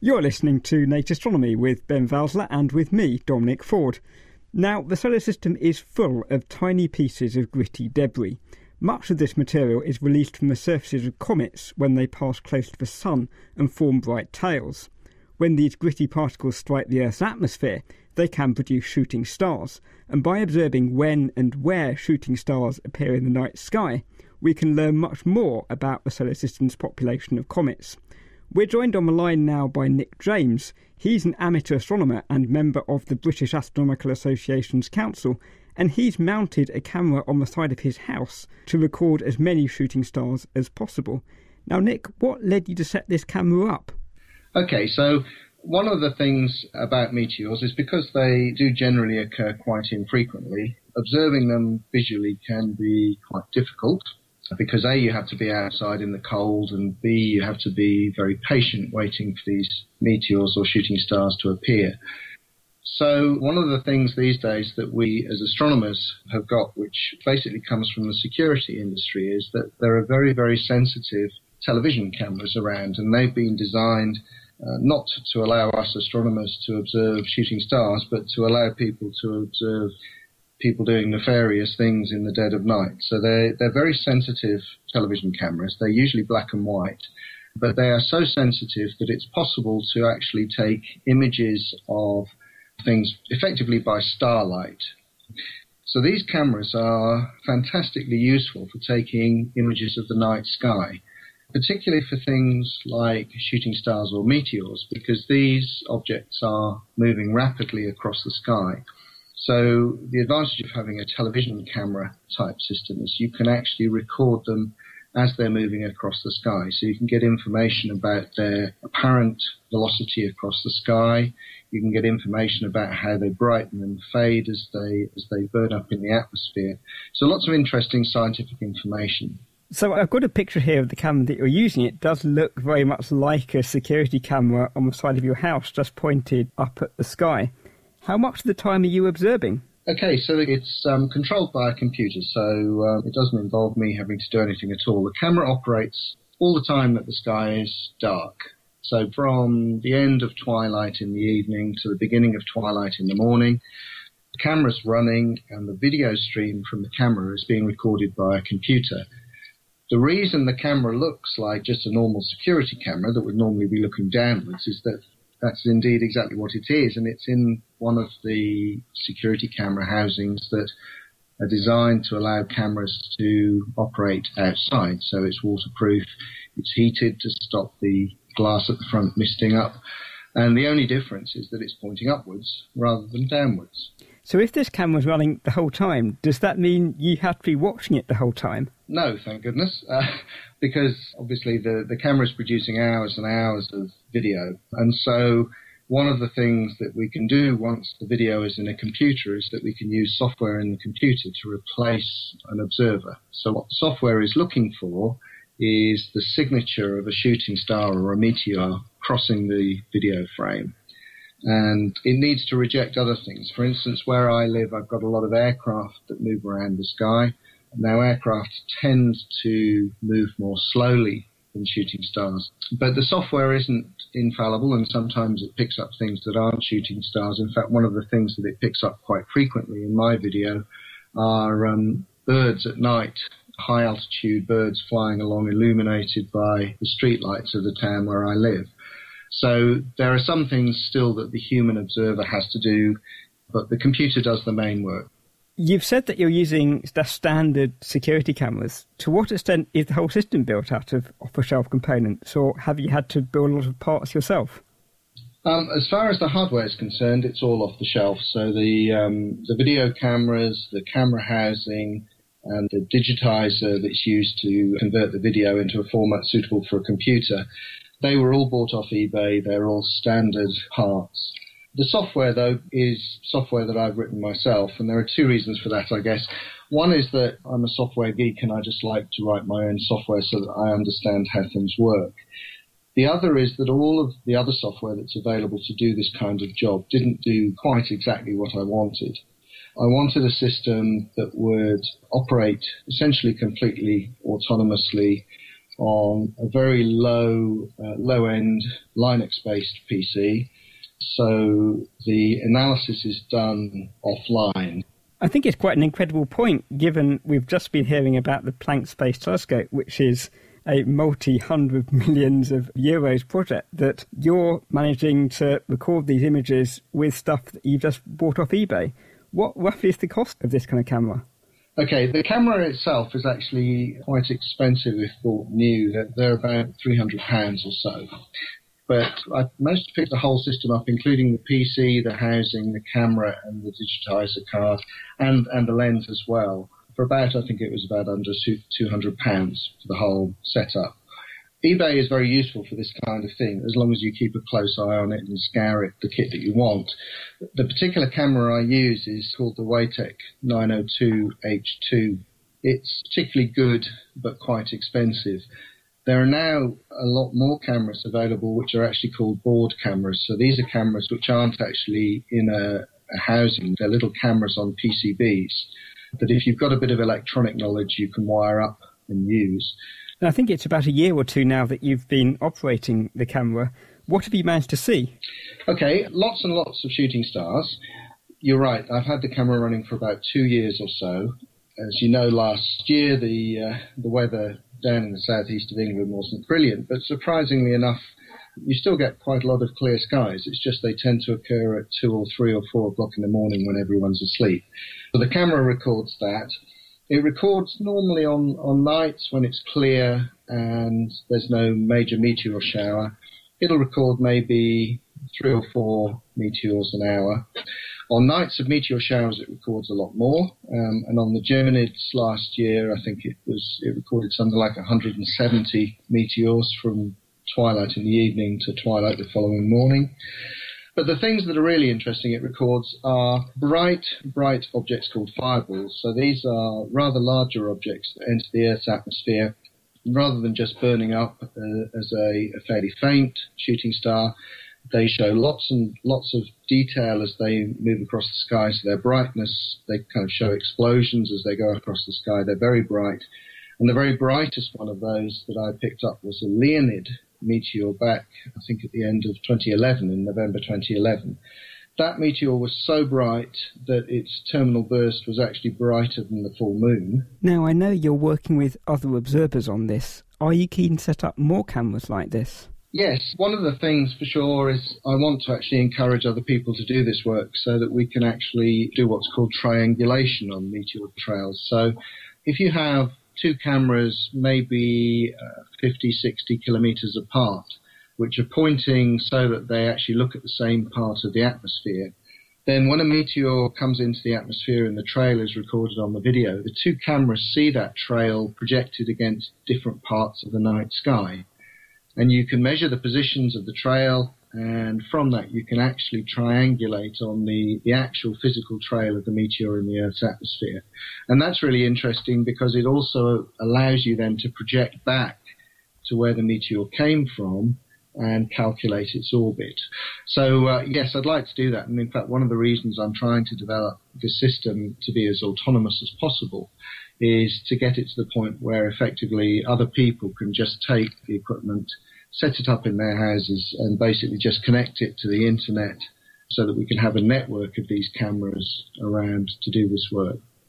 You're listening to Naked Astronomy with Ben Valsler and with me, Dominic Ford. Now, the solar system is full of tiny pieces of gritty debris. Much of this material is released from the surfaces of comets when they pass close to the Sun and form bright tails. When these gritty particles strike the Earth's atmosphere, they can produce shooting stars, and by observing when and where shooting stars appear in the night sky, we can learn much more about the solar system's population of comets. We're joined on the line now by Nick James. He's an amateur astronomer and member of the British Astronomical Association's Council, and he's mounted a camera on the side of his house to record as many shooting stars as possible. Now, Nick, what led you to set this camera up? Okay, so one of the things about meteors is because they do generally occur quite infrequently, observing them visually can be quite difficult. Because A, you have to be outside in the cold, and B, you have to be very patient waiting for these meteors or shooting stars to appear. So one of the things these days that we as astronomers have got, which basically comes from the security industry, is that there are very, very sensitive television cameras around, and they've been designed not to allow us astronomers to observe shooting stars, but to allow people to observe people doing nefarious things in the dead of night. So they're very sensitive television cameras. They're usually black and white, but they are so sensitive that it's possible to actually take images of things effectively by starlight. So these cameras are fantastically useful for taking images of the night sky, particularly for things like shooting stars or meteors, because these objects are moving rapidly across the sky. So the advantage of having a television camera type system is you can actually record them as they're moving across the sky. So you can get information about their apparent velocity across the sky. You can get information about how they brighten and fade as they burn up in the atmosphere. So lots of interesting scientific information. So I've got a picture here of the camera that you're using. It does look very much like a security camera on the side of your house, just pointed up at the sky. How much of the time are you observing? Okay, so it's controlled by a computer, so it doesn't involve me having to do anything at all. The camera operates all the time that the sky is dark. So from the end of twilight in the evening to the beginning of twilight in the morning, the camera's running and the video stream from the camera is being recorded by a computer. The reason the camera looks like just a normal security camera that would normally be looking downwards is that that's indeed exactly what it is, and it's in one of the security camera housings that are designed to allow cameras to operate outside. So it's waterproof, it's heated to stop the glass at the front misting up, and the only difference is that it's pointing upwards rather than downwards. So if this camera's running the whole time, does that mean you have to be watching it the whole time? No, thank goodness, because obviously the camera's producing hours and hours of video, and so one of the things that we can do once the video is in a computer is that we can use software in the computer to replace an observer. So what the software is looking for is the signature of a shooting star or a meteor crossing the video frame. And it needs to reject other things. For instance, where I live, I've got a lot of aircraft that move around the sky. Now, aircraft tend to move more slowly than shooting stars. But the software isn't infallible, and sometimes it picks up things that aren't shooting stars. In fact, one of the things that it picks up quite frequently in my video are birds at night, high-altitude birds flying along illuminated by the streetlights of the town where I live. So there are some things still that the human observer has to do, but the computer does the main work. You've said that you're using standard security cameras. To what extent is the whole system built out of off-the-shelf components, or have you had to build a lot of parts yourself? As far as the hardware is concerned, it's all off the shelf. So the video cameras, the camera housing, and the digitizer that's used to convert the video into a format suitable for a computer, they were all bought off eBay. They're all standard parts. The software, though, is software that I've written myself, and there are two reasons for that, I guess. One is that I'm a software geek and I just like to write my own software so that I understand how things work. The other is that all of the other software that's available to do this kind of job didn't do quite exactly what I wanted. I wanted a system that would operate essentially completely autonomously on a very low-end Linux-based PC. So the analysis is done offline. I think it's quite an incredible point, given we've just been hearing about the Planck Space Telescope, which is a multi-hundred millions of euros project, that you're managing to record these images with stuff that you've just bought off eBay. What roughly is the cost of this kind of camera? Okay, the camera itself is actually quite expensive if bought new. They're about £300 or so. But I managed to pick the whole system up, including the PC, the housing, the camera, and the digitizer card, and the lens as well, for about, I think it was about under £200 for the whole setup. eBay is very useful for this kind of thing, as long as you keep a close eye on it and scour it, the kit that you want. The particular camera I use is called the Waitek 902H2. It's particularly good, but quite expensive. There are now a lot more cameras available which are actually called board cameras. So these are cameras which aren't actually in a housing. They're little cameras on PCBs that if you've got a bit of electronic knowledge, you can wire up and use. And I think it's about a year or two now that you've been operating the camera. What have you managed to see? Okay, lots and lots of shooting stars. You're right, I've had the camera running for about 2 years or so. As you know, last year the weather down in the southeast of England wasn't brilliant, but surprisingly enough, you still get quite a lot of clear skies. It's just they tend to occur at 2 or 3 or 4 o'clock in the morning when everyone's asleep. So the camera records that. It records normally on nights when it's clear and there's no major meteor shower. It'll record maybe 3 or 4 meteors an hour. On nights of meteor showers, it records a lot more. And on the Geminids last year, I think it recorded something like 170 meteors from twilight in the evening to twilight the following morning. But the things that are really interesting it records are bright objects called fireballs. So these are rather larger objects that enter the Earth's atmosphere. Rather than just burning up as a fairly faint shooting star, they show lots and lots of detail as they move across the sky. So their brightness, they kind of show explosions as they go across the sky. They're very bright. And the very brightest one of those that I picked up was a Leonid meteor back, I think, at the end of 2011, in November 2011. That meteor was so bright that its terminal burst was actually brighter than the full moon. Now, I know you're working with other observers on this. Are you keen to set up more cameras like this? Yes, one of the things for sure is I want to actually encourage other people to do this work so that we can actually do what's called triangulation on meteor trails. So if you have 2 cameras maybe 50, 60 kilometers apart, which are pointing so that they actually look at the same part of the atmosphere, then when a meteor comes into the atmosphere and the trail is recorded on the video, the 2 cameras see that trail projected against different parts of the night sky. And you can measure the positions of the trail, and from that you can actually triangulate on the actual physical trail of the meteor in the Earth's atmosphere. And that's really interesting because it also allows you then to project back to where the meteor came from and calculate its orbit. So yes, I'd like to do that. And in fact, one of the reasons I'm trying to develop this system to be as autonomous as possible is to get it to the point where effectively other people can just take the equipment, set it up in their houses, and basically just connect it to the internet so that we can have a network of these cameras around to do this work.